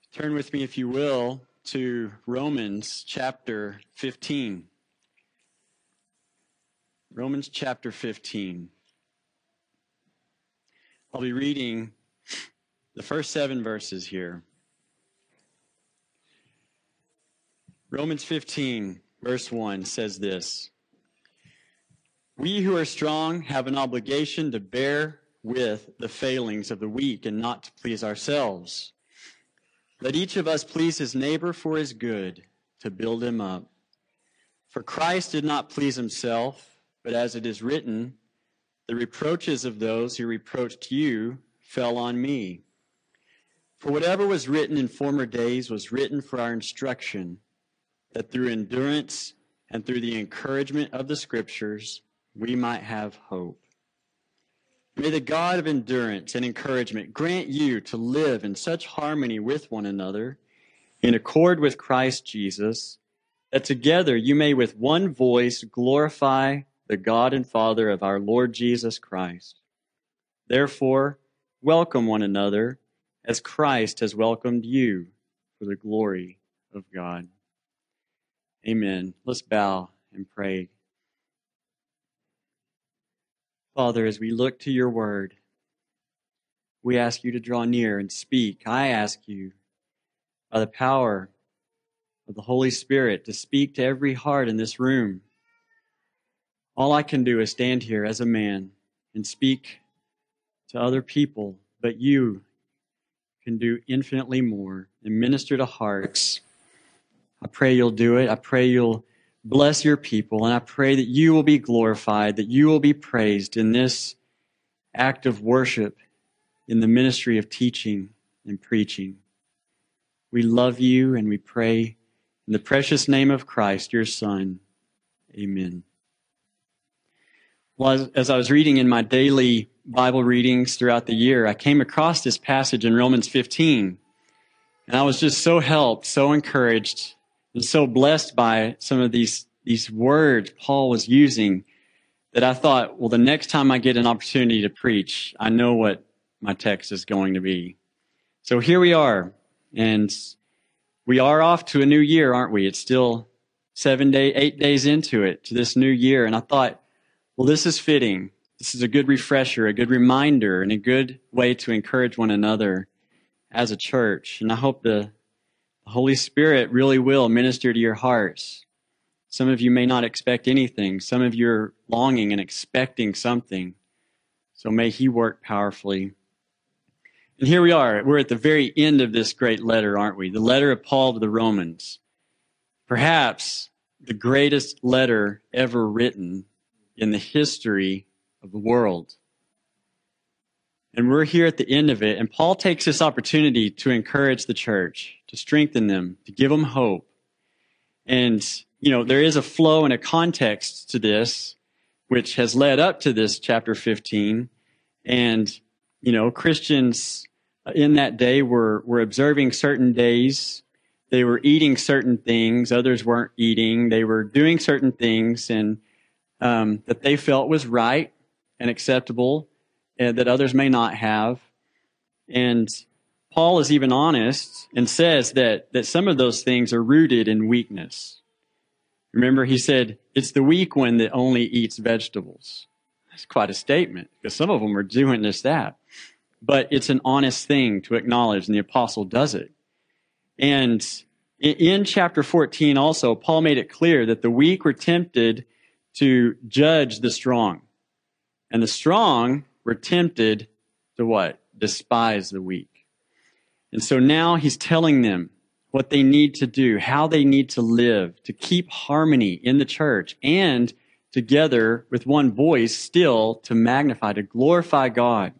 Turn with me, if you will, to Romans chapter 15. Romans chapter 15. I'll be reading the first 7 verses here. Romans 15, verse 1 says this: "We who are strong have an obligation to bear with the failings of the weak and not to please ourselves. Let each of us please his neighbor for his good, to build him up. For Christ did not please himself, but as it is written, the reproaches of those who reproached you fell on me. For whatever was written in former days was written for our instruction, that through endurance and through the encouragement of the Scriptures we might have hope. May the God of endurance and encouragement grant you to live in such harmony with one another, in accord with Christ Jesus, that together you may with one voice glorify the God and Father of our Lord Jesus Christ. Therefore, welcome one another as Christ has welcomed you for the glory of God." Amen. Let's bow and pray. Father, as we look to your word, we ask you to draw near and speak. I ask you, by the power of the Holy Spirit, to speak to every heart in this room. All I can do is stand here as a man and speak to other people, but you can do infinitely more and minister to hearts. I pray you'll do it. I pray you'll bless your people, and I pray that you will be glorified, that you will be praised in this act of worship, in the ministry of teaching and preaching. We love you, and we pray in the precious name of Christ, your Son. Amen. Well, as I was reading in my daily Bible readings throughout the year, I came across this passage in Romans 15, and I was just so helped, so encouraged, and so blessed by some of these words Paul was using that I thought, well, the next time I get an opportunity to preach, I know what my text is going to be. So here we are, and we are off to a new year, aren't we? It's still 8 days into it, to this new year, and I thought, well, this is fitting. This is a good refresher, a good reminder, and a good way to encourage one another as a church. And I hope the Holy Spirit really will minister to your hearts. Some of you may not expect anything. Some of you are longing and expecting something. So may He work powerfully. And here we are. We're at the very end of this great letter, aren't we? The letter of Paul to the Romans. Perhaps the greatest letter ever written in the history of the world. And we're here at the end of it, and Paul takes this opportunity to encourage the church, to strengthen them, to give them hope. And, there is a flow and a context to this, which has led up to this chapter 15. And, Christians in that day were observing certain days. They were eating certain things. Others weren't eating. They were doing certain things and that they felt was right and acceptable, and that others may not have. And Paul is even honest and says that some of those things are rooted in weakness. Remember, he said, it's the weak one that only eats vegetables. That's quite a statement, because some of them are doing just that. But it's an honest thing to acknowledge, and the apostle does it. And in chapter 14 also, Paul made it clear that the weak were tempted to judge the strong. And the strong were tempted to what? Despise the weak. And so now he's telling them what they need to do, how they need to live, to keep harmony in the church, and together with one voice still to magnify, to glorify God.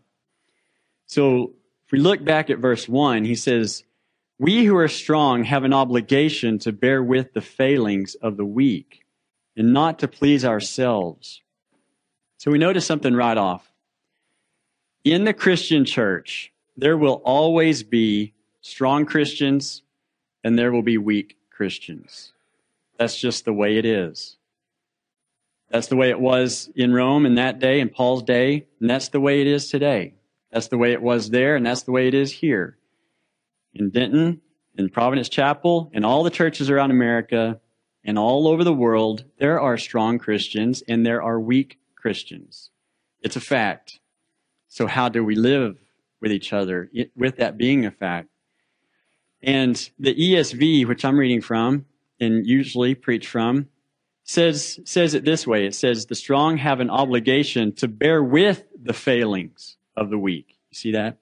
So if we look back at verse 1, he says, "We who are strong have an obligation to bear with the failings of the weak and not to please ourselves." So we notice something right off. In the Christian church, there will always be strong Christians and there will be weak Christians. That's just the way it is. That's the way it was in Rome in that day, in Paul's day, and that's the way it is today. That's the way it was there, and that's the way it is here. In Denton, in Providence Chapel and all the churches around America and all over the world, there are strong Christians and there are weak Christians. It's a fact. So how do we live with each other, with that being a fact? And the ESV, which I'm reading from and usually preach from, says it this way. It says, the strong have an obligation to bear with the failings of the weak. You see that?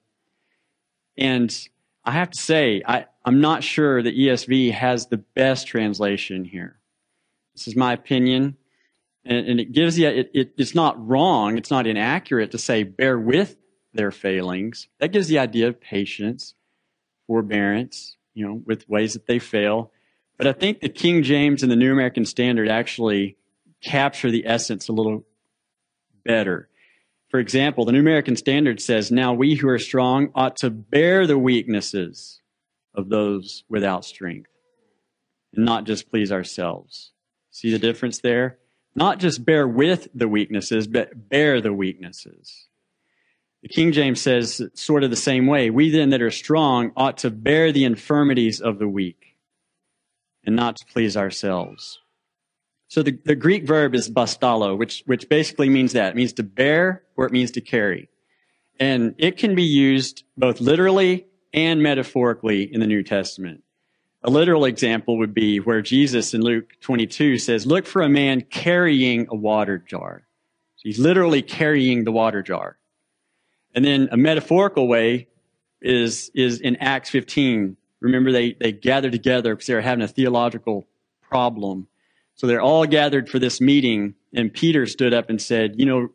And I have to say, I'm not sure the ESV has the best translation here. This is my opinion. And it gives you, it's not wrong, it's not inaccurate to say bear with their failings. That gives the idea of patience, forbearance, with ways that they fail. But I think the King James and the New American Standard actually capture the essence a little better. For example, the New American Standard says, now we who are strong ought to bear the weaknesses of those without strength and not just please ourselves. See the difference there? Not just bear with the weaknesses, but bear the weaknesses. The King James says sort of the same way. We then that are strong ought to bear the infirmities of the weak and not to please ourselves. So the Greek verb is bastalo, which basically means that. It means to bear or it means to carry. And it can be used both literally and metaphorically in the New Testament. A literal example would be where Jesus in Luke 22 says, look for a man carrying a water jar. So he's literally carrying the water jar. And then a metaphorical way is in Acts 15. Remember, they gathered together because they were having a theological problem. So they're all gathered for this meeting, and Peter stood up and said,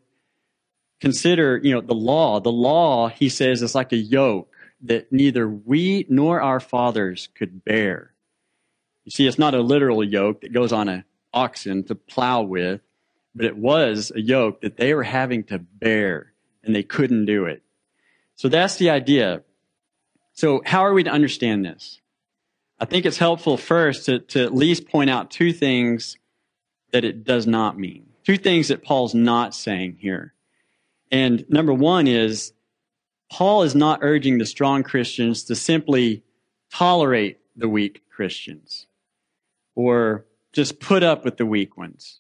consider, the law. The law, he says, is like a yoke that neither we nor our fathers could bear. You see, it's not a literal yoke that goes on an oxen to plow with, but it was a yoke that they were having to bear, and they couldn't do it. So that's the idea. So how are we to understand this? I think it's helpful first to at least point out two things that it does not mean. Two things that Paul's not saying here. And number one is, Paul is not urging the strong Christians to simply tolerate the weak Christians or just put up with the weak ones,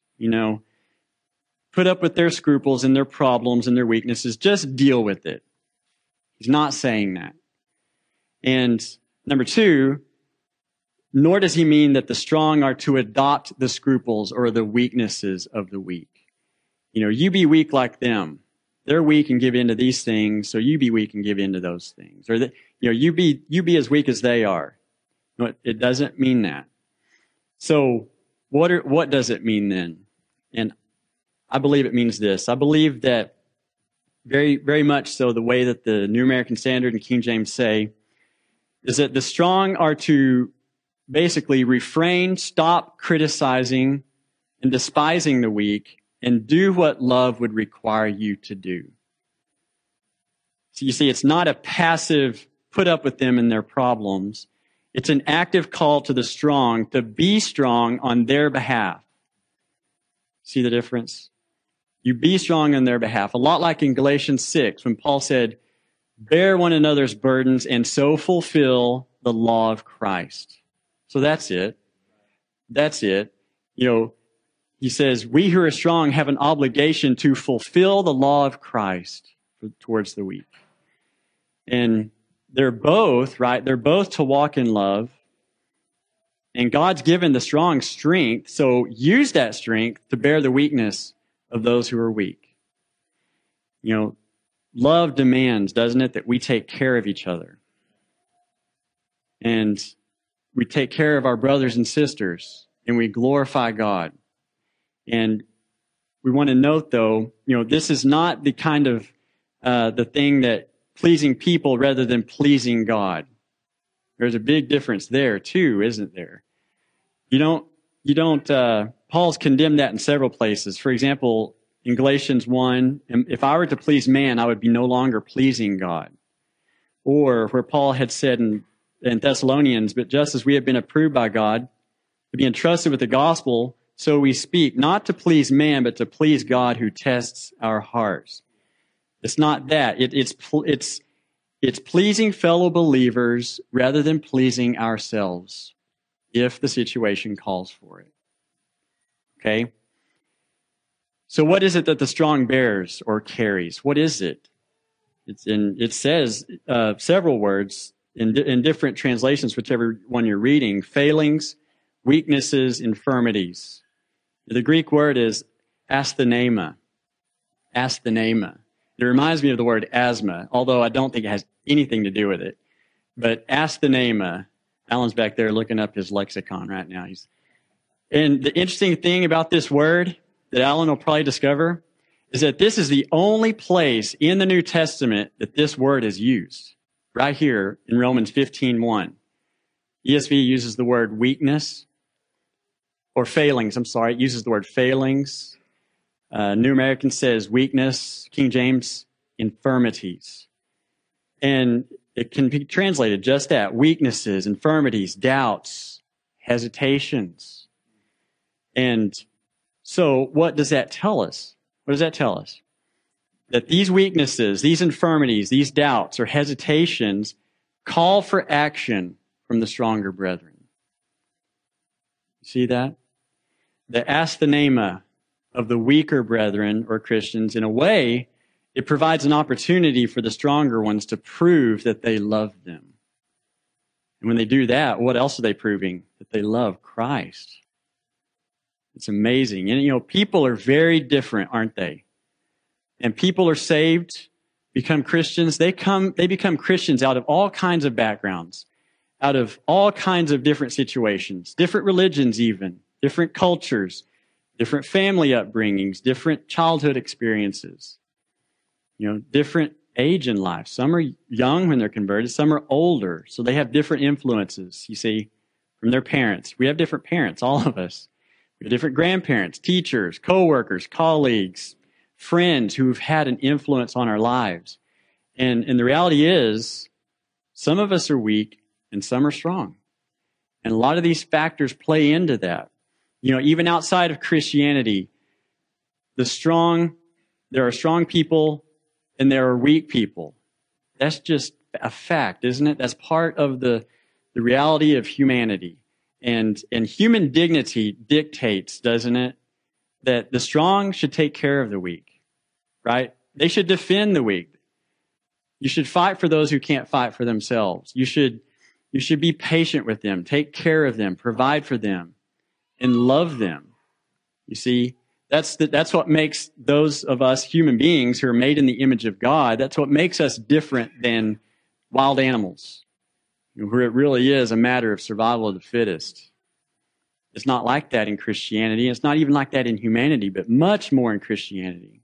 put up with their scruples and their problems and their weaknesses, just deal with it. He's not saying that. And number two, nor does he mean that the strong are to adopt the scruples or the weaknesses of the weak. You be weak like them. They're weak and give in to these things, so you be weak and give in to those things. Or you be as weak as they are. It doesn't mean that. So what does it mean then? And I believe it means this. I believe that very, very much so the way that the New American Standard and King James say is that the strong are to basically refrain, stop criticizing and despising the weak, and do what love would require you to do. So you see, it's not a passive put up with them and their problems. It's an active call to the strong to be strong on their behalf. See the difference? You be strong on their behalf. A lot like in Galatians 6 when Paul said, bear one another's burdens and so fulfill the law of Christ. So that's it. That's it. He says, we who are strong have an obligation to fulfill the law of Christ towards the weak. And they're both, right? They're both to walk in love. And God's given the strong strength, so use that strength to bear the weakness of those who are weak. Love demands, doesn't it, that we take care of each other. And we take care of our brothers and sisters, and we glorify God. And we want to note, though, this is not the kind of the thing that pleasing people rather than pleasing God. There's a big difference there, too, isn't there? Paul's condemned that in several places. For example, in Galatians 1, if I were to please man, I would be no longer pleasing God. Or where Paul had said in Thessalonians, but just as we have been approved by God to be entrusted with the gospel, so we speak, not to please man, but to please God who tests our hearts. It's not that. It's It's pleasing fellow believers rather than pleasing ourselves if the situation calls for it. Okay? So what is it that the strong bears or carries? What is it? It says several words in different translations, whichever one you're reading: failings, weaknesses, infirmities. The Greek word is asthenema. Asthenema. It reminds me of the word asthma, although I don't think it has anything to do with it. But asthenema, Alan's back there looking up his lexicon right now. And the interesting thing about this word that Alan will probably discover is that this is the only place in the New Testament that this word is used, right here in Romans 15:1. ESV uses the word weakness, or failings, it uses the word failings. New American says weakness, King James, infirmities. And it can be translated just that: weaknesses, infirmities, doubts, hesitations. And so what does that tell us? What does that tell us? That these weaknesses, these infirmities, these doubts or hesitations call for action from the stronger brethren. You see that? The asthenema of the weaker brethren or Christians, in a way, it provides an opportunity for the stronger ones to prove that they love them. And when they do that, what else are they proving? That they love Christ. It's amazing. And, people are very different, aren't they? And people are saved, become Christians. They become Christians out of all kinds of backgrounds, out of all kinds of different situations, different religions even, different cultures, different family upbringings, different childhood experiences, different age in life. Some are young when they're converted, some are older, so they have different influences, you see, from their parents. We have different parents, all of us. We have different grandparents, teachers, co-workers, colleagues, friends who've had an influence on our lives. And the reality is, some of us are weak and some are strong. And a lot of these factors play into that. Even outside of Christianity, there are strong people and there are weak people. That's just a fact, isn't it? That's part of the reality of humanity. And human dignity dictates, doesn't it, that the strong should take care of the weak, right? They should defend the weak. You should fight for those who can't fight for themselves. You should be patient with them, take care of them, provide for them, and love them. You see, that's what makes those of us human beings who are made in the image of God, that's what makes us different than wild animals, where it really is a matter of survival of the fittest. It's not like that in Christianity. It's not even like that in humanity, but much more in Christianity.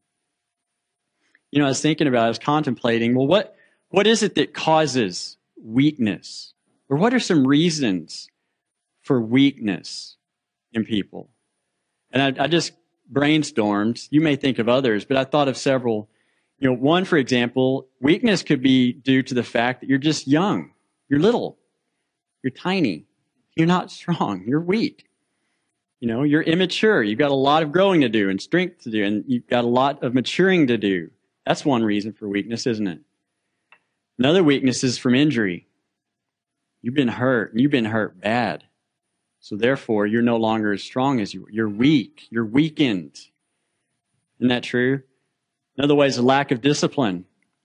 I was thinking about, I was contemplating, well, what is it that causes weakness? Or what are some reasons for weakness in people? And I just brainstormed. You may think of others, but I thought of several. One, for example, weakness could be due to the fact that you're just young. You're little. You're tiny. You're not strong. You're weak. You're immature. You've got a lot of growing to do and strength to do, and you've got a lot of maturing to do. That's one reason for weakness, isn't it? Another weakness is from injury. You've been hurt, and you've been hurt bad. So therefore, you're no longer as strong as you were. You're weak. You're weakened. Isn't that true? Another way is a lack of discipline.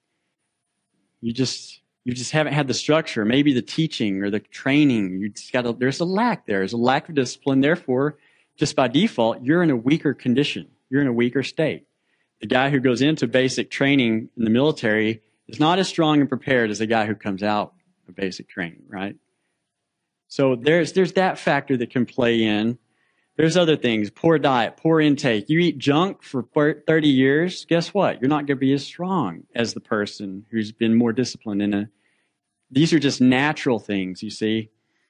You just haven't had the structure, maybe the teaching or the training. There's a lack there. There's a lack of discipline. Therefore, just by default, you're in a weaker condition. You're in a weaker state. The guy who goes into basic training in the military is not as strong and prepared as the guy who comes out of basic training, right? So there's that factor that can play in. There's other things: poor diet, poor intake. You eat junk for 30 years, guess what? You're not going to be as strong as the person who's been more disciplined these are just natural things, you see.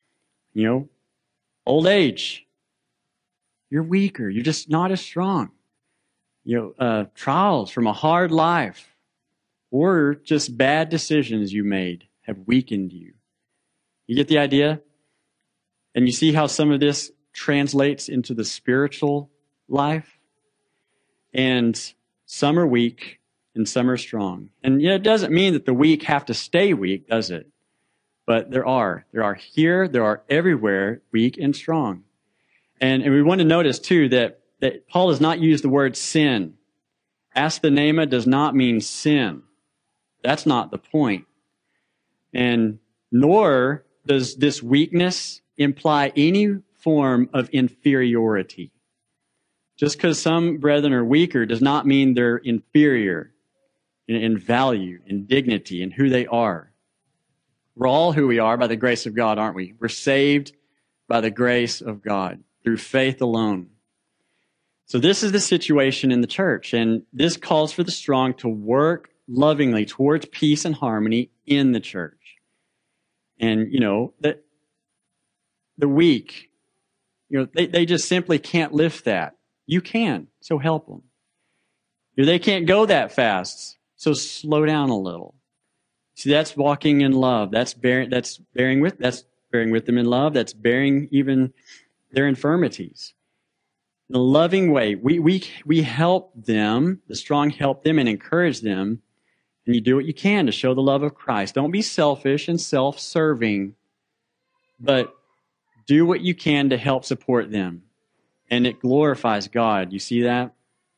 Old age. You're weaker. You're just not as strong. Trials from a hard life or just bad decisions you made have weakened you. You get the idea? And you see how some of this translates into the spiritual life? And some are weak and some are strong. And it doesn't mean that the weak have to stay weak, does it? But there are here, there are everywhere, weak and strong. And we want to notice too that Paul does not use the word sin. Asthema does not mean sin. That's not the point. And nor does this weakness imply any form of inferiority. Just because some brethren are weaker does not mean they're inferior in value, in dignity, in who they are. We're all who we are by the grace of God, aren't we? We're saved by the grace of God through faith alone. So this is the situation in the church, and this calls for the strong to work lovingly towards peace and harmony in the church. And, that the weak, they just simply can't lift that. You can, so help them. They can't go that fast, so slow down a little. See, that's walking in love. That's bearing with them in love. That's bearing even their infirmities. In a loving way, we help them, the strong help them and encourage them, and you do what you can to show the love of Christ. Don't be selfish and self-serving, but do what you can to help support them. And it glorifies God. You see that?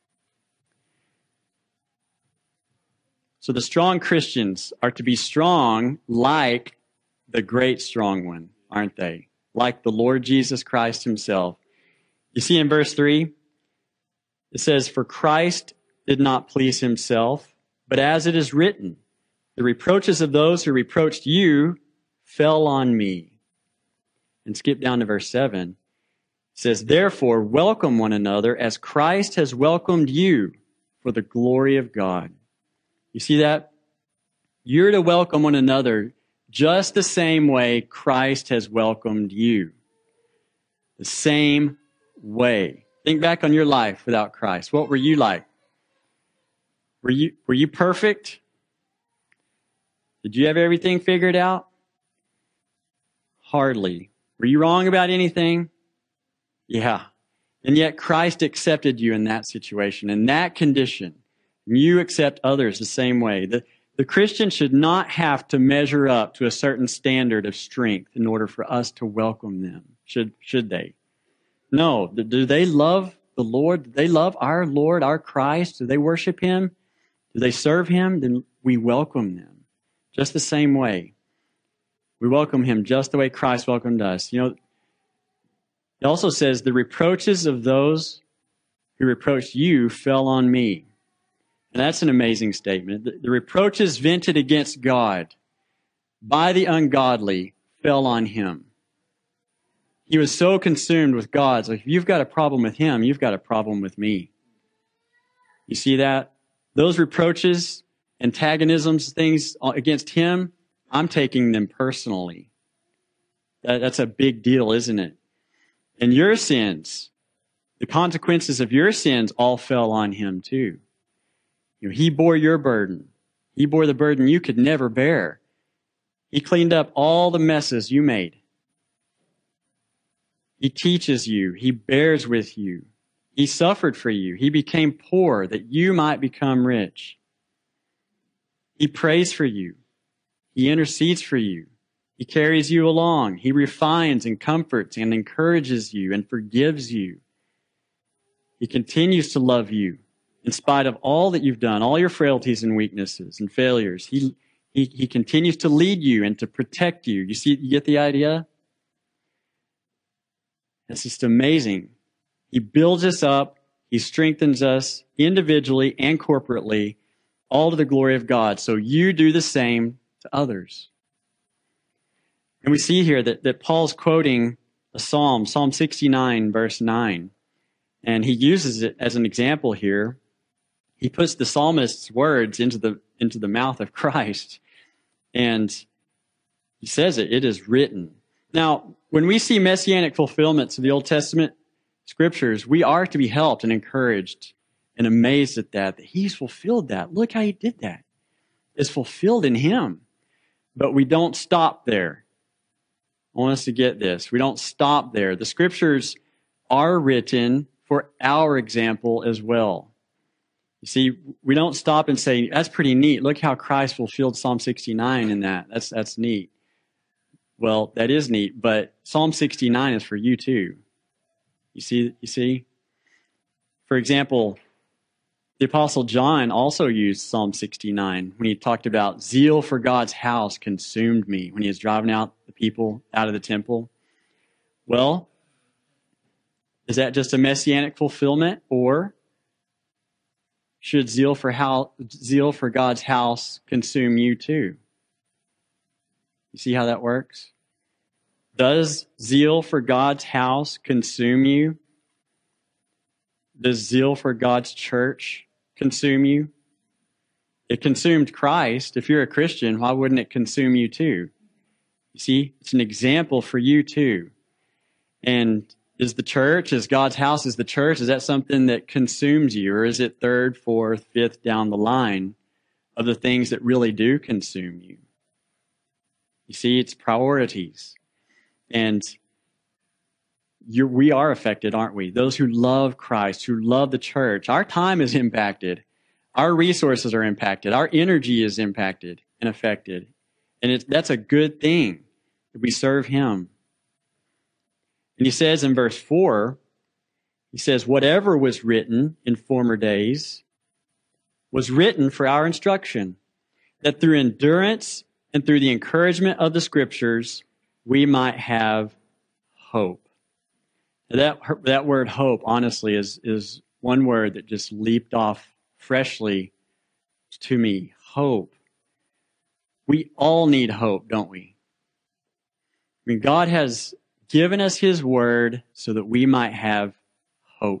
So the strong Christians are to be strong like the great strong one, aren't they? Like the Lord Jesus Christ himself. You see in verse 3, it says, "For Christ did not please himself, but as it is written, the reproaches of those who reproached you fell on me." And skip down to verse 7. It says, "Therefore, welcome one another as Christ has welcomed you for the glory of God." You see that? You're to welcome one another just the same way Christ has welcomed you. The same way. Think back on your life without Christ. What were you like? Were you perfect? Did you have everything figured out? Hardly. Were you wrong about anything? Yeah. And yet Christ accepted you in that situation, in that condition. And you accept others the same way. The Christian should not have to measure up to a certain standard of strength in order for us to welcome them. Should they? No. Do they love the Lord? Do they love our Lord, our Christ? Do they worship him? Do they serve him? Then we welcome them just the same way. We welcome him just the way Christ welcomed us. It also says, "The reproaches of those who reproached you fell on me." And that's an amazing statement. The reproaches vented against God by the ungodly fell on him. He was so consumed with God. So if you've got a problem with him, you've got a problem with me. You see that? Those reproaches, antagonisms, things against him, I'm taking them personally. That's a big deal, isn't it? And your sins, the consequences of your sins all fell on him too. He bore your burden. He bore the burden you could never bear. He cleaned up all the messes you made. He teaches you. He bears with you. He suffered for you. He became poor that you might become rich. He prays for you. He intercedes for you. He carries you along. He refines and comforts and encourages you and forgives you. He continues to love you in spite of all that you've done, all your frailties and weaknesses and failures. He continues to lead you and to protect you. You get the idea? It's just amazing. He builds us up. He strengthens us individually and corporately, all to the glory of God. So you do the same to others. And we see here that Paul's quoting a psalm, Psalm 69, verse 9. And he uses it as an example here. He puts the psalmist's words into the mouth of Christ. And he says it is written. Now, when we see messianic fulfillments of the Old Testament scriptures, we are to be helped and encouraged and amazed at that he's fulfilled that. Look how he did that. It's fulfilled in him. But we don't stop there. I want us to get this. We don't stop there. The scriptures are written for our example as well. You see, we don't stop and say, that's pretty neat. Look how Christ fulfilled Psalm 69 in that. That's neat. Well, that is neat, but Psalm 69 is for you too. You see? For example, the Apostle John also used Psalm 69 when he talked about zeal for God's house consumed me, when he was driving out the people out of the temple. Well, is that just a messianic fulfillment, or should zeal for God's house consume you too? You see how that works? Does zeal for God's house consume you? Does zeal for God's church consume you? It consumed Christ. If you're a Christian, why wouldn't it consume you too? You see, it's an example for you too. And is God's house, is the church, is that something that consumes you? Or is it third, fourth, fifth down the line of the things that really do consume you? You see, it's priorities. And we are affected, aren't we? Those who love Christ, who love the church, our time is impacted. Our resources are impacted. Our energy is impacted and affected. And that's a good thing that we serve him. And he says in verse 4, he says, whatever was written in former days was written for our instruction, that through endurance and through the encouragement of the scriptures, we might have hope. That word hope, honestly, is one word that just leaped off freshly to me. Hope. We all need hope, don't we? I mean, God has given us his word so that we might have hope.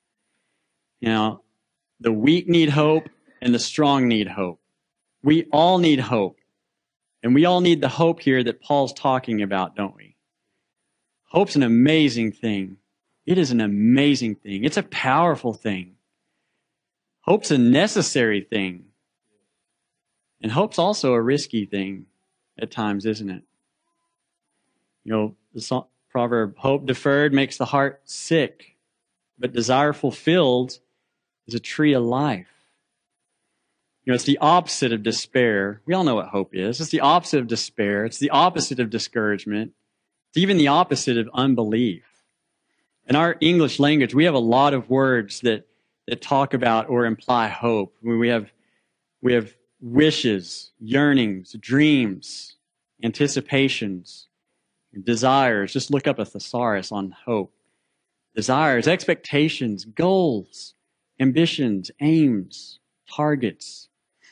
You know, the weak need hope and the strong need hope. We all need hope. And we all need the hope here that Paul's talking about, don't we? Hope's an amazing thing. It is an amazing thing. It's a powerful thing. Hope's a necessary thing. And hope's also a risky thing at times, isn't it? You know, the proverb, hope deferred makes the heart sick, but desire fulfilled is a tree of life. You know, it's the opposite of despair. We all know what hope is. It's the opposite of despair. It's the opposite of discouragement. It's even the opposite of unbelief. In our English language, we have a lot of words that talk about or imply hope. We have wishes, yearnings, dreams, anticipations, desires. Just look up a thesaurus on hope. Desires, expectations, goals, ambitions, aims, targets.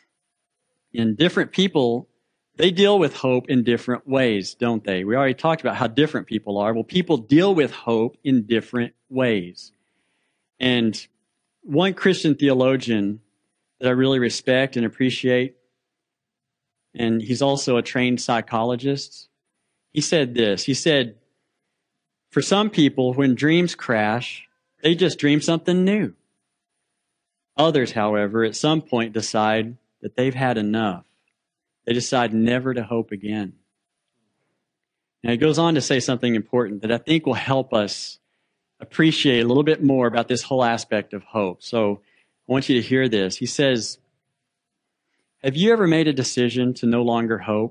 And different people, they deal with hope in different ways, don't they? We already talked about how different people are. Well, people deal with hope in different ways. And one Christian theologian that I really respect and appreciate, and he's also a trained psychologist, he said this. He said, for some people, when dreams crash, they just dream something new. Others, however, at some point decide that they've had enough. They decide never to hope again. And it goes on to say something important that I think will help us appreciate a little bit more about this whole aspect of hope. So I want you to hear this. He says, have you ever made a decision to no longer hope?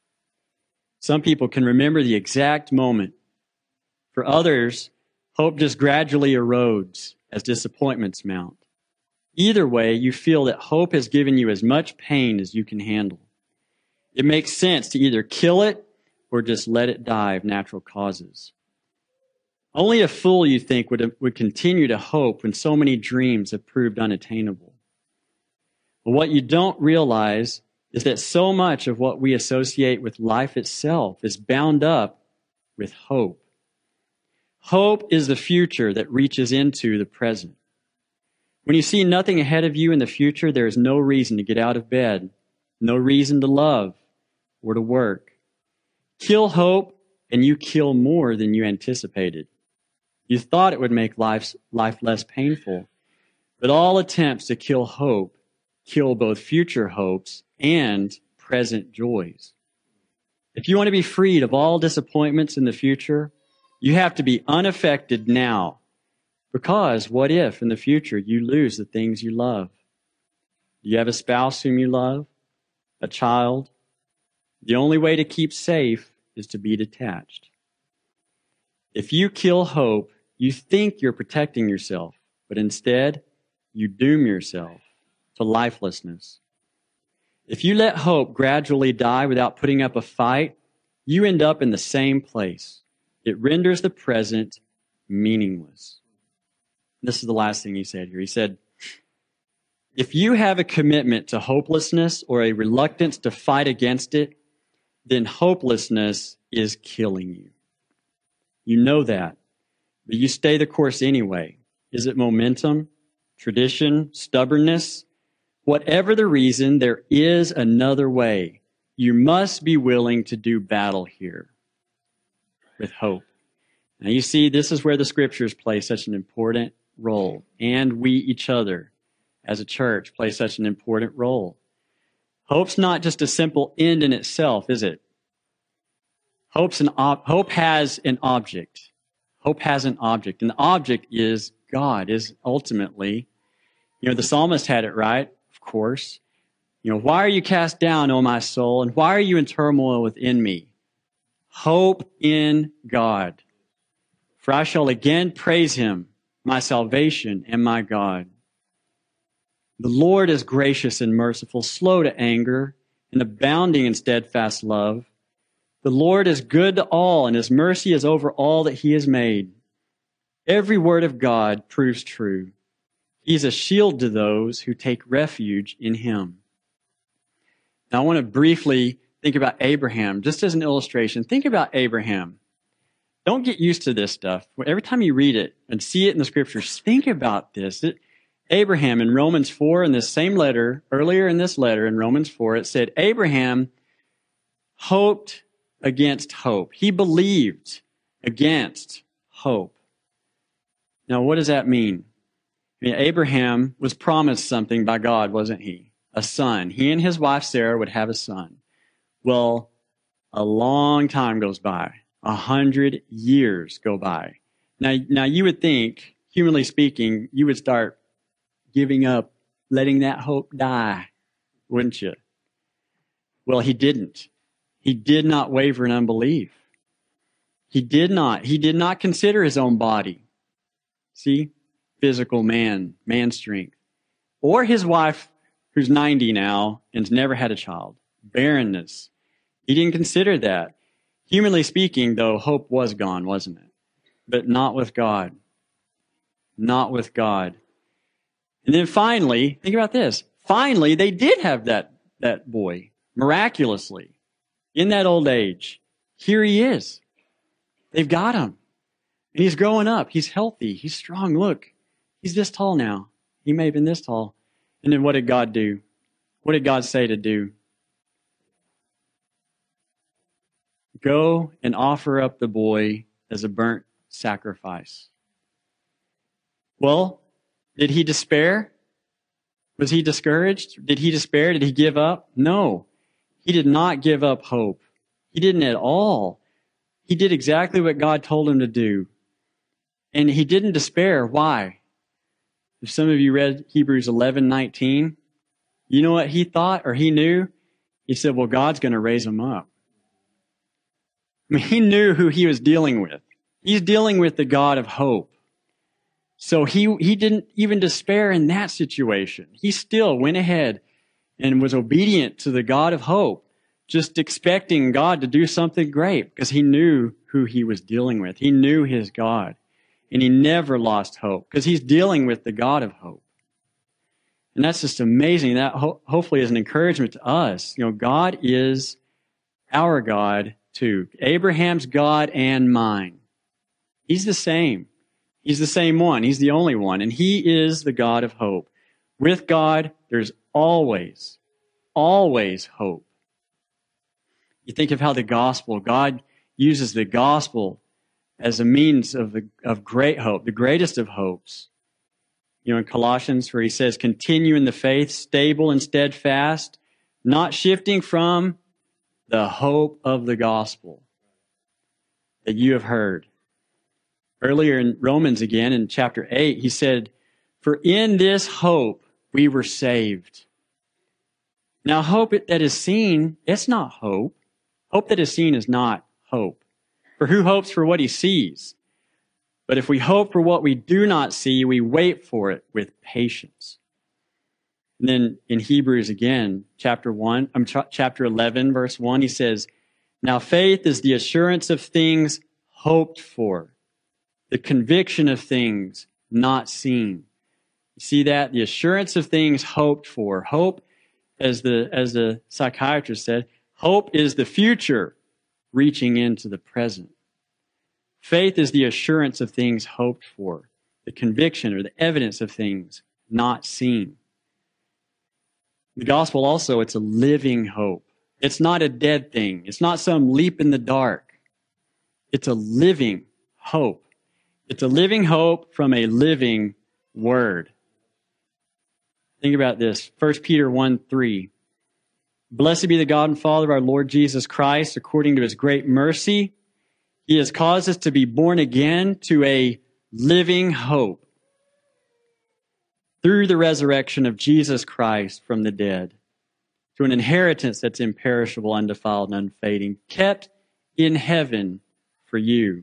Some people can remember the exact moment. For others, hope just gradually erodes as disappointments mount. Either way, you feel that hope has given you as much pain as you can handle. It makes sense to either kill it or just let it die of natural causes. Only a fool, you think, would continue to hope when so many dreams have proved unattainable. But what you don't realize is that so much of what we associate with life itself is bound up with hope. Hope is the future that reaches into the present. When you see nothing ahead of you in the future, there is no reason to get out of bed, no reason to love or to work. Kill hope, and you kill more than you anticipated. You thought it would make life less painful, but all attempts to kill hope kill both future hopes and present joys. If you want to be freed of all disappointments in the future, you have to be unaffected now. Because what if in the future you lose the things you love? Do you have a spouse whom you love? A child? The only way to keep safe is to be detached. If you kill hope, you think you're protecting yourself, but instead, you doom yourself to lifelessness. If you let hope gradually die without putting up a fight, you end up in the same place. It renders the present meaningless. This is the last thing he said here. He said, if you have a commitment to hopelessness or a reluctance to fight against it, then hopelessness is killing you. You know that, but you stay the course anyway. Is it momentum, tradition, stubbornness? Whatever the reason, there is another way. You must be willing to do battle here with hope. Now you see, this is where the scriptures play such an important role, and we each other as a church play such an important role. Hope's not just a simple end in itself, is it? Hope has an object. Hope has an object, and the object is God, is ultimately, the psalmist had it right, of course. Why are you cast down, O my soul, and why are you in turmoil within me? Hope in God. For I shall again praise him, my salvation and my God. The Lord is gracious and merciful, slow to anger, and abounding in steadfast love. The Lord is good to all, and his mercy is over all that he has made. Every word of God proves true. He is a shield to those who take refuge in him. Now I want to briefly think about Abraham, just as an illustration. Think about Abraham. Don't get used to this stuff. Every time you read it and see it in the scriptures, think about this. Abraham in Romans 4, in this same letter, earlier in this letter in Romans 4, it said, Abraham hoped against hope. He believed against hope. Now, what does that mean? Abraham was promised something by God, wasn't he? A son. He and his wife Sarah would have a son. Well, a long time goes by. 100 years go by. Now you would think, humanly speaking, you would start giving up, letting that hope die, wouldn't you? Well, he didn't. He did not waver in unbelief. He did not consider his own body. See? Physical man strength. Or his wife, who's 90 now and's never had a child. Barrenness. He didn't consider that. Humanly speaking, though, hope was gone, wasn't it? But not with God. Not with God. And then finally, think about this. Finally, they did have that boy, miraculously, in that old age. Here he is. They've got him. And he's growing up. He's healthy. He's strong. Look, he's this tall now. He may have been this tall. And then what did God do? What did God say to do? Go and offer up the boy as a burnt sacrifice. Well, did he despair? Was he discouraged? Did he despair? Did he give up? No. He did not give up hope. He didn't at all. He did exactly what God told him to do. And he didn't despair. Why? If some of you read Hebrews 11:19, you know what he thought or he knew? He said, well, God's going to raise him up. I mean, he knew who he was dealing with. He's dealing with the God of hope. So he didn't even despair in that situation. He still went ahead and was obedient to the God of hope, just expecting God to do something great because he knew who he was dealing with. He knew his God. And he never lost hope because he's dealing with the God of hope. And that's just amazing. That hopefully is an encouragement to us. God is our God too. Abraham's God and mine. He's the same. He's the same one. He's the only one. And he is the God of hope. With God, there's always hope. You think of how God uses the gospel as a means of great hope, the greatest of hopes. In Colossians where he says, continue in the faith, stable and steadfast, not shifting from the hope of the gospel that you have heard. Earlier in Romans again, in chapter 8, he said, for in this hope we were saved. Now, hope that is seen, it's not hope. Hope that is seen is not hope. For who hopes for what he sees? But if we hope for what we do not see, we wait for it with patience. And then in Hebrews again, chapter 11, verse 1, he says, now faith is the assurance of things hoped for, the conviction of things not seen. You see that? The assurance of things hoped for. Hope, as the psychiatrist said, hope is the future reaching into the present. Faith is the assurance of things hoped for, the conviction or the evidence of things not seen. The gospel also, it's a living hope. It's not a dead thing. It's not some leap in the dark. It's a living hope. It's a living hope from a living word. Think about this. 1 Peter 1:3. Blessed be the God and Father of our Lord Jesus Christ, according to his great mercy. He has caused us to be born again to a living hope through the resurrection of Jesus Christ from the dead, to an inheritance that's imperishable, undefiled, and unfading, kept in heaven for you.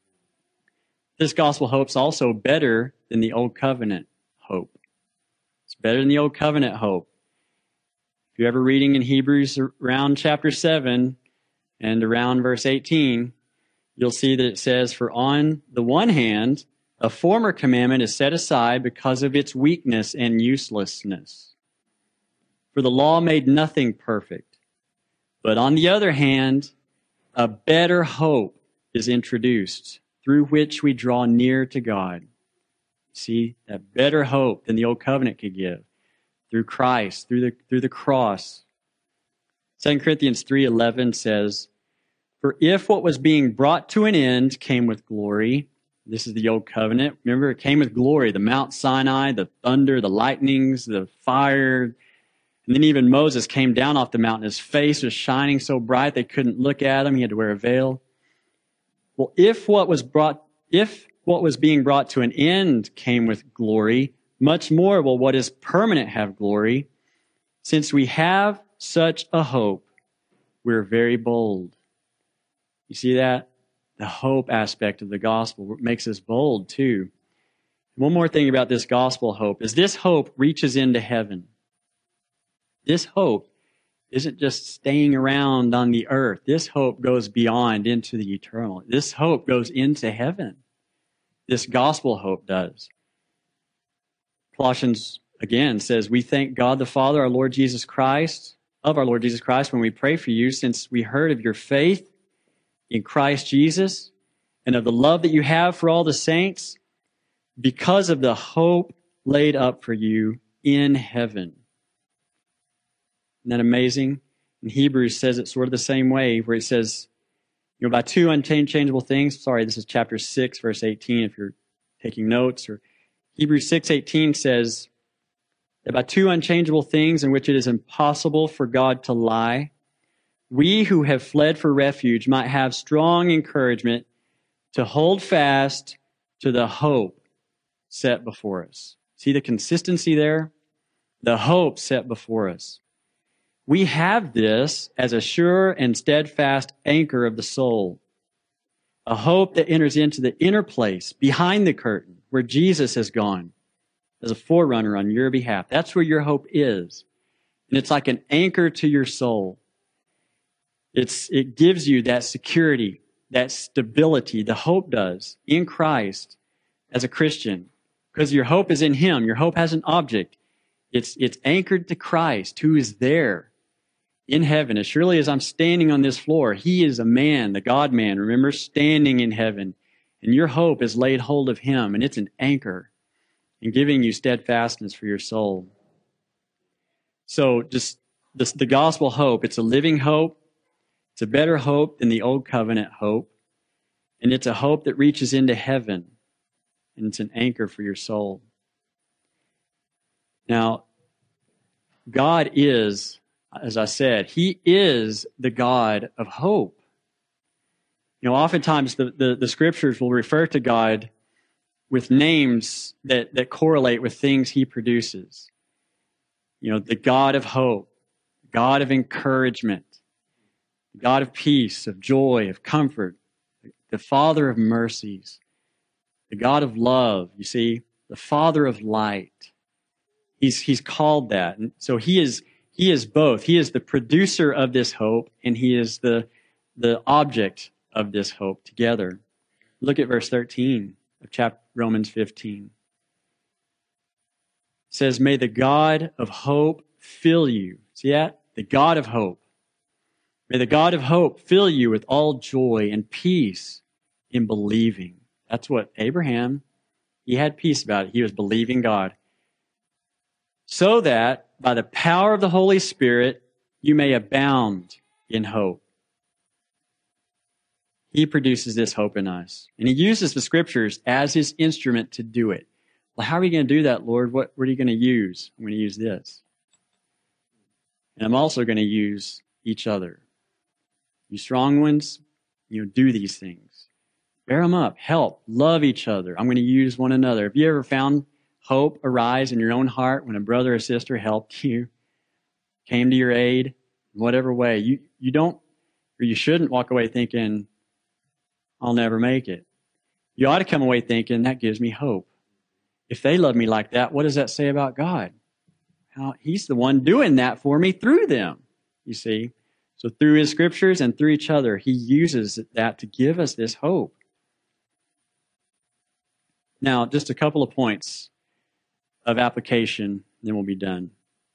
This gospel hope's also better than the old covenant hope. It's better than the old covenant hope. If you're ever reading in Hebrews around chapter 7 and around verse 18, you'll see that it says, for on the one hand, a former commandment is set aside because of its weakness and uselessness. For the law made nothing perfect. But on the other hand, a better hope is introduced through which we draw near to God. See, that better hope than the old covenant could give. Through Christ, through the cross. 2 Corinthians 3:11 says, for if what was being brought to an end came with glory, this is the old covenant. Remember, it came with glory. The Mount Sinai, the thunder, the lightnings, the fire. And then even Moses came down off the mountain. His face was shining so bright they couldn't look at him. He had to wear a veil. Well, if what was being brought to an end came with glory, much more will what is permanent have glory. Since we have such a hope, we're very bold. You see that? The hope aspect of the gospel makes us bold too. One more thing about this gospel hope is this hope reaches into heaven. This hope isn't just staying around on the earth. This hope goes beyond into the eternal. This hope goes into heaven. This gospel hope does. Colossians again says, we thank God the Father, of our Lord Jesus Christ, when we pray for you, since we heard of your faith in Christ Jesus and of the love that you have for all the saints, because of the hope laid up for you in heaven. Isn't that amazing? In Hebrews says it sort of the same way, where it says, by two unchangeable things. Sorry, this is chapter 6, verse 18, if you're taking notes. Or Hebrews 6:18 says that by two unchangeable things in which it is impossible for God to lie, we who have fled for refuge might have strong encouragement to hold fast to the hope set before us. See the consistency there? The hope set before us. We have this as a sure and steadfast anchor of the soul, a hope that enters into the inner place behind the curtain where Jesus has gone as a forerunner on your behalf. That's where your hope is. And it's like an anchor to your soul. It gives you that security, that stability, the hope does, in Christ as a Christian. Because your hope is in Him. Your hope has an object. It's anchored to Christ, who is there in heaven. As surely as I'm standing on this floor, He is a man, the God-man, remember, standing in heaven. And your hope is laid hold of Him, and it's an anchor in giving you steadfastness for your soul. So just the gospel hope, it's a living hope. It's a better hope than the old covenant hope. And it's a hope that reaches into heaven. And it's an anchor for your soul. Now, God is, as I said, He is the God of hope. Oftentimes the scriptures will refer to God with names that correlate with things He produces. The God of hope, God of encouragement, God of peace, of joy, of comfort, the Father of mercies, the God of love, you see, the Father of light. He's called that. And so he is both. He is the producer of this hope, and he is the object of this hope together. Look at verse 13 of Romans 15. It says, may the God of hope fill you. See that? The God of hope. May the God of hope fill you with all joy and peace in believing. That's what Abraham, he had peace about it. He was believing God. So that by the power of the Holy Spirit, you may abound in hope. He produces this hope in us. And he uses the scriptures as his instrument to do it. Well, how are you going to do that, Lord? What are you going to use? I'm going to use this. And I'm also going to use each other. You strong ones, do these things. Bear them up. Help. Love each other. I'm going to use one another. Have you ever found hope arise in your own heart when a brother or sister helped you, came to your aid, in whatever way? You don't, or you shouldn't walk away thinking, I'll never make it. You ought to come away thinking, that gives me hope. If they love me like that, what does that say about God? He's the one doing that for me through them, you see. So through his scriptures and through each other, he uses that to give us this hope. Now, just a couple of points of application, then we'll be done.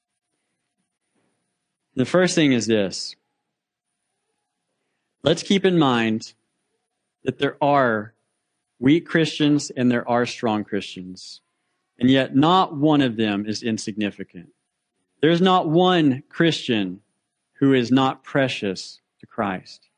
The first thing is this. Let's keep in mind that there are weak Christians and there are strong Christians. And yet not one of them is insignificant. There's not one Christian who is not precious to Christ.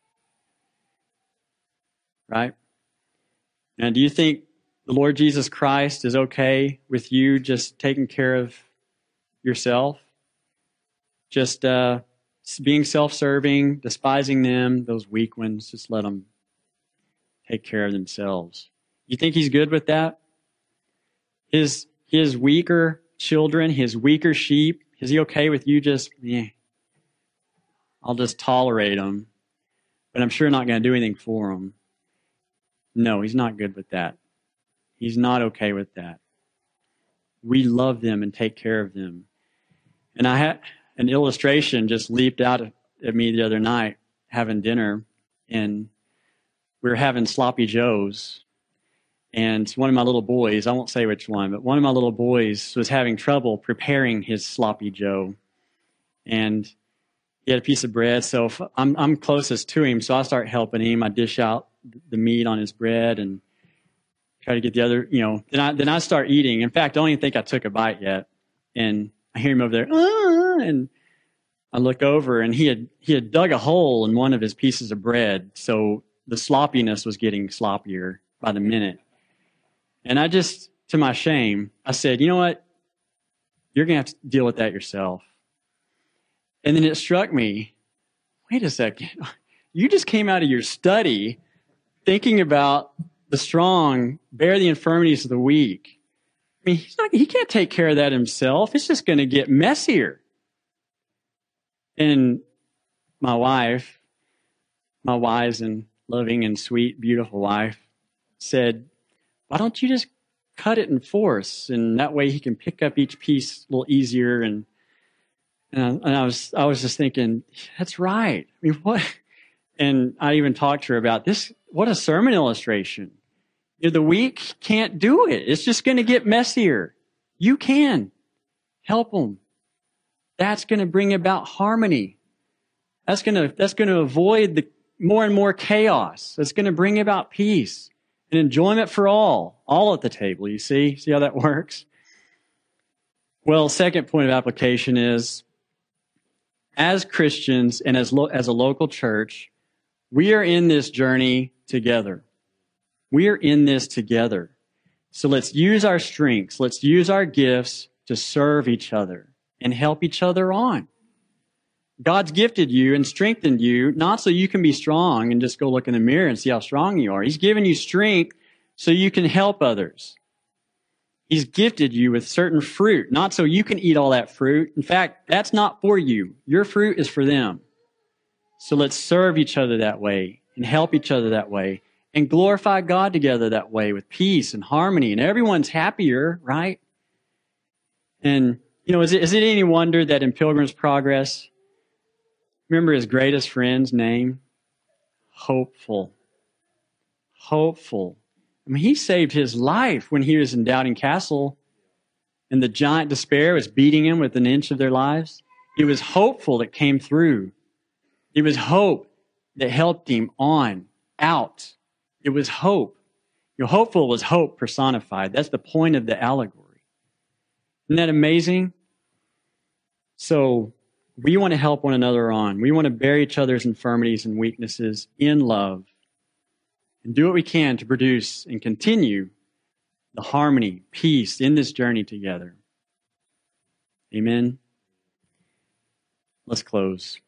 Right? And do you think the Lord Jesus Christ is okay with you just taking care of yourself? Just being self-serving, despising them, those weak ones, just let them take care of themselves. You think he's good with that? His weaker children, his weaker sheep, is he okay with you just, I'll just tolerate them, but I'm sure not going to do anything for them? No, he's not good with that. He's not okay with that. We love them and take care of them. And I had an illustration just leaped out at me the other night having dinner, and we were having sloppy joes. And one of my little boys, I won't say which one, but one of my little boys was having trouble preparing his sloppy joe. And he had a piece of bread, so I'm closest to him, so I start helping him. I dish out the meat on his bread and try to get the other, Then I start eating. In fact, I don't even think I took a bite yet. And I hear him over there, and I look over, and he had dug a hole in one of his pieces of bread, so the sloppiness was getting sloppier by the minute. And I just, to my shame, I said, you know what? You're going to have to deal with that yourself. And then it struck me, wait a second. You just came out of your study thinking about the strong bear the infirmities of the weak. I mean, he can't take care of that himself. It's just going to get messier. And my wife, my wise and loving and sweet, beautiful wife, said, why don't you just cut it in force? And that way he can pick up each piece a little easier. And I was just thinking, that's right. I mean, what? And I even talked to her about this. What a sermon illustration. The weak can't do it. It's just going to get messier. You can help them. That's going to bring about harmony. That's going to avoid the more and more chaos. That's going to bring about peace and enjoyment for all at the table. You see how that works? Well, second point of application is, as Christians and as a local church, we are in this journey together. We are in this together. So let's use our strengths. Let's use our gifts to serve each other and help each other on. God's gifted you and strengthened you, not so you can be strong and just go look in the mirror and see how strong you are. He's given you strength so you can help others. He's gifted you with certain fruit, not so you can eat all that fruit. In fact, that's not for you. Your fruit is for them. So let's serve each other that way and help each other that way and glorify God together that way with peace and harmony, and everyone's happier, right? And, is it any wonder that in Pilgrim's Progress, remember his greatest friend's name? Hopeful. Hopeful. I mean, he saved his life when he was in Doubting Castle and the giant despair was beating him with an inch of their lives. It was Hopeful that came through. It was hope that helped him on, out. It was hope. Hopeful was hope personified. That's the point of the allegory. Isn't that amazing? So we want to help one another on. We want to bear each other's infirmities and weaknesses in love and do what we can to produce and continue the harmony, peace in this journey together. Amen. Let's close.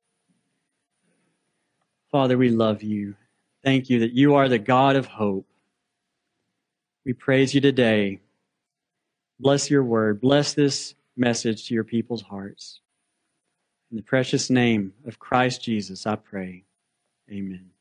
Father, we love you. Thank you that you are the God of hope. We praise you today. Bless your word. Bless this message to your people's hearts. In the precious name of Christ Jesus, I pray. Amen.